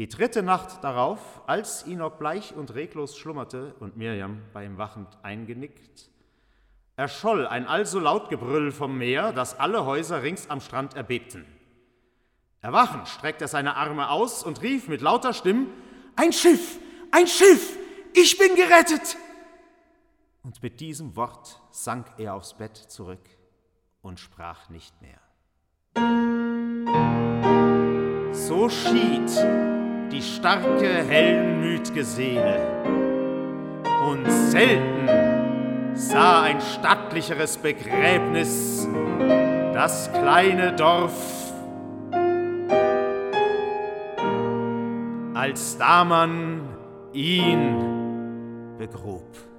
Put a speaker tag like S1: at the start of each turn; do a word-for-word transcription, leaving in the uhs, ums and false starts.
S1: Die dritte Nacht darauf, als Enoch bleich und reglos schlummerte und Mirjam bei ihm wachend eingenickt, erscholl ein also laut Gebrüll vom Meer, dass alle Häuser rings am Strand erbebten. Erwachend streckte er seine Arme aus und rief mit lauter Stimme: »Ein Schiff! Ein Schiff! Ich bin gerettet!« Und mit diesem Wort sank er aufs Bett zurück und sprach nicht mehr. So schied die starke, heldenmüt'ge Seele, und selten sah ein stattlicheres Begräbnis das kleine Dorf, als da man ihn begrub.